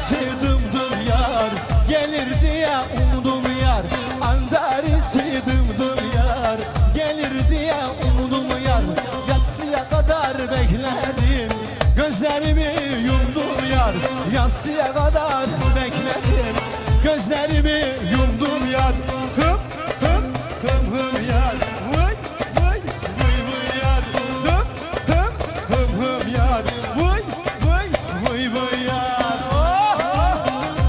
dım yar, gelir diye umdum yar. Antarisi dım yar, gelir diye umdum yar. Yatsıya kadar bekledim, gözlerimi yumdum yar. Yatsıya kadar bekledim, gözlerimi yumdum yar. Hım hım hım hım yar, vay vay vay vay yar. Hım hım hım hım yar, vay vay vay vay yar. Oh, oh.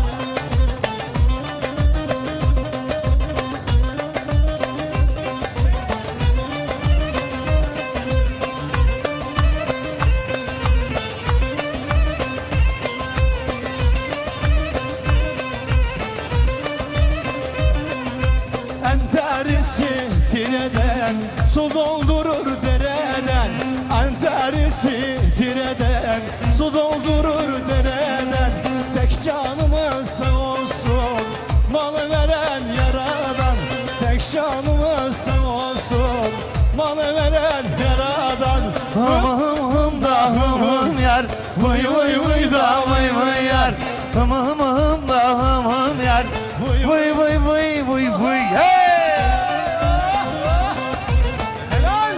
Antarisi tireden, su doldurur dereden. Antarisi tireden, su doldurur dereden. Tek canımız sağ olsun, malı veren yaradan. Tek canımız sağ olsun, malı veren yaradan. Hım da hım yar, vay vay vay da vay vay yar. Hım da hım yar, vay vay vay vay vay. Hey! Helal!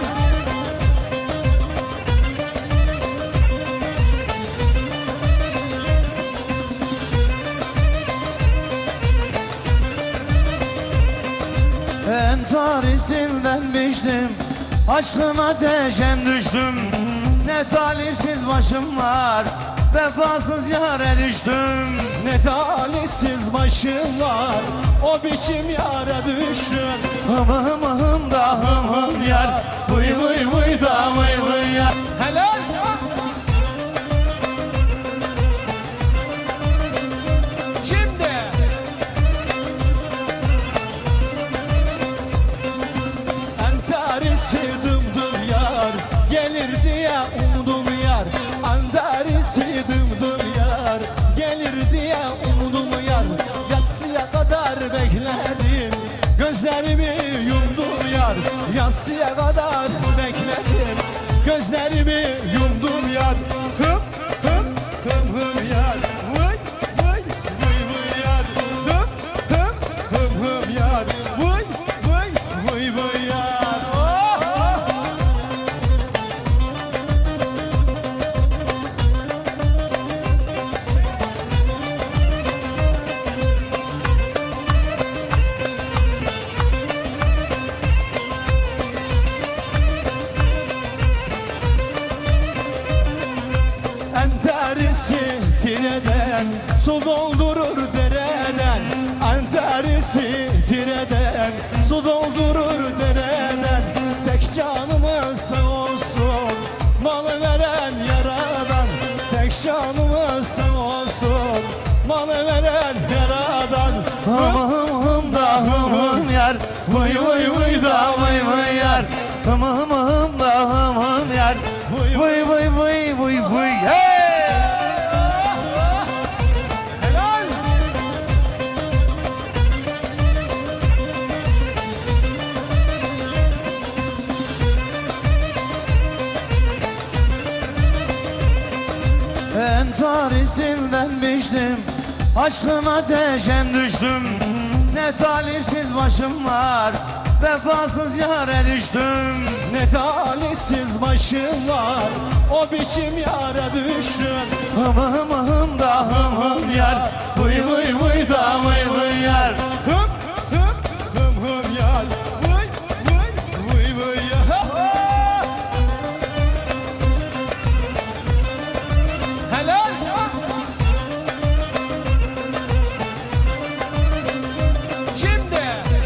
Entarisinden biçtim, açlığın ateşen düştüm. Ne talihsiz başım var, vefasız yâre düştüm. Ne talihsiz başım var, o biçim yara düştüm. Hım da hım yar, vay vay vay da vay vay yar. Helal! Şimdi Antarisi dım yar, gelir diye umdum yar. Antarisi dım yar, gelir diye umdum yar. Yatsıya kadar bekledim, gözlerimi yumdum yar. Yatsıya kadar bekledim, gözlerimi yumdum yar. Hım hım hım hım yar, vay vay vay vay yar. Hım hım hım hım yar, vay vay vay vay yar. Oh, oh. Antarisi tireden, su doldurur dereden. Antarisi tireden, su doldurur dereden. Tek canımız sağ olsun, malı veren yaradan. Tek canımız sağ olsun, malı veren yaradan. Hım da hım yar, vay vay vay da vay vay yar. Hım da hım yar, vay vay vay vay vay. Hey! Helal! Entarisinden biçtim, açlığın ateşen düştüm. Ne talihsiz başım var, vefasız yâre düştüm. Ne talihsiz başım var, o biçim yara düştüm. Hım da hım yar, vay vay vay da vay vay yar. Hım hım hım hım yar, vay vay vay vay yar. Helal! Şimdi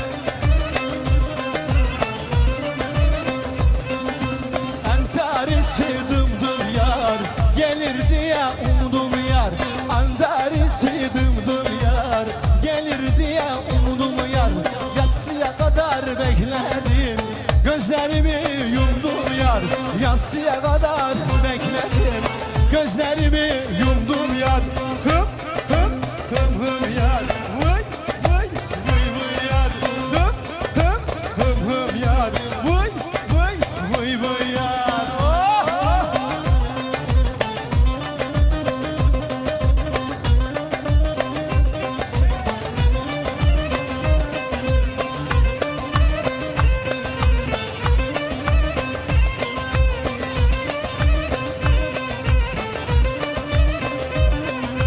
Antarisi dım yar, gelir diye umdum yar. Antarisi dım yar, gelir diye umdum yar. Yatsıya kadar bekledim, gözlerimi yumdum yar. Yatsıya kadar bekledim, gözlerimi